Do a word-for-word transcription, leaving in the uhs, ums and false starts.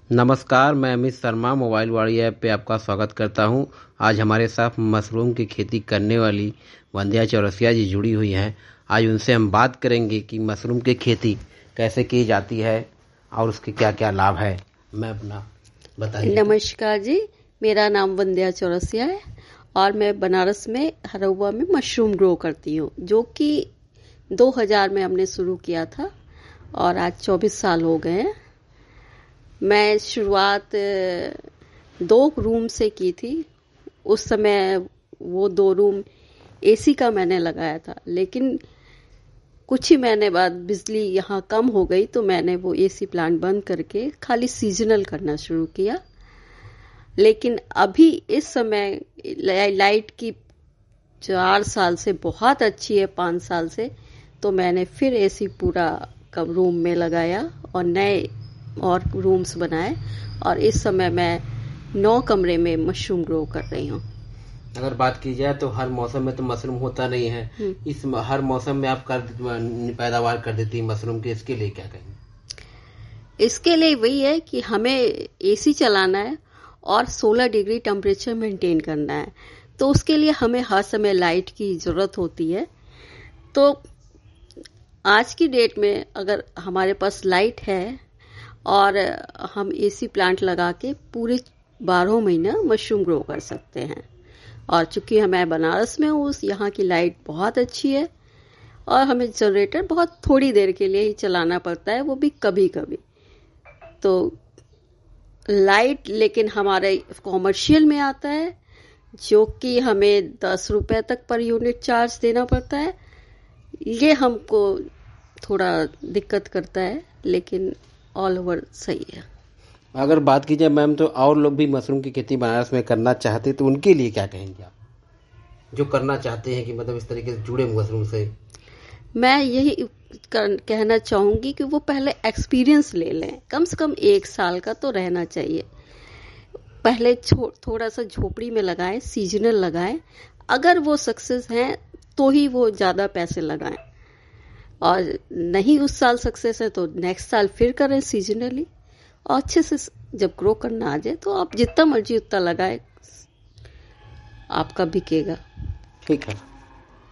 नमस्कार, मैं Amit Sharma mobile Wadi app पे आपका स्वागत करता हूं। आज हमारे साथ मशरूम की खेती करने वाली वंध्या चौरसिया जी जुड़ी हुई हैं। आज उनसे हम बात करेंगे कि मशरूम की खेती कैसे की जाती है और उसके क्या क्या लाभ है। मैं अपना बताइए। नमस्कार जी, मेरा नाम वंध्या चौरसिया है और मैं बनारस में हरौआ में मशरूम ग्रो करती हूँ, जो कि दो हज़ार में हमने शुरू किया था और आज चौबीस साल हो गए हैं। मैं शुरुआत दो रूम से की थी। उस समय वो दो रूम एसी का मैंने लगाया था, लेकिन कुछ ही महीने बाद बिजली यहाँ कम हो गई तो मैंने वो एसी प्लांट बंद करके खाली सीजनल करना शुरू किया। लेकिन अभी इस समय लाइट की चार साल से बहुत अच्छी है, पाँच साल से, तो मैंने फिर एसी पूरा कम रूम में लगाया और नए और रूम्स बनाए और इस समय मैं नौ कमरे में मशरूम ग्रो कर रही हूँ। अगर बात की जाए तो हर मौसम में तो मशरूम होता नहीं है। इस हर मौसम में आप कर पैदावार कर देती है मशरूम की, इसके लिए क्या कहेंगे? इसके लिए वही है कि हमें एसी चलाना है और सोलह डिग्री टेम्परेचर मेंटेन करना है, तो उसके लिए हमें हर समय लाइट की ज़रूरत होती है। तो आज की डेट में अगर हमारे पास लाइट है और हम एसी प्लांट लगा के पूरे बारह महीना मशरूम ग्रो कर सकते हैं। और चूंकि मैं बनारस में हूँ, यहाँ की लाइट बहुत अच्छी है और हमें जनरेटर बहुत थोड़ी देर के लिए ही चलाना पड़ता है, वो भी कभी कभी। तो लाइट लेकिन हमारे कॉमर्शियल में आता है, जो कि हमें दस रुपए तक पर यूनिट चार्ज देना पड़ता है। ये हमको थोड़ा दिक्कत करता है, लेकिन ऑल ओवर सही है। अगर बात की जाए मैम, तो और लोग भी मशरूम की खेती बनारस में करना चाहते तो उनके लिए क्या कहेंगे आप, जो करना चाहते हैं कि मतलब इस तरीके से जुड़े मशरूम से? मैं यही कहना चाहूंगी कि वो पहले एक्सपीरियंस ले लें, कम से कम एक साल का तो रहना चाहिए। पहले थोड़ा सा झोपड़ी में लगाएं, सीजनल लगाएं। अगर वो सक्सेस हैं तो ही वो ज्यादा पैसे लगाएं, और नहीं उस साल सक्सेस है तो नेक्स्ट साल फिर करें सीजनली। और अच्छे से जब ग्रो करना आ जाए तो आप जितना मर्जी उतना लगाए, आपका बिकेगा। ठीक है।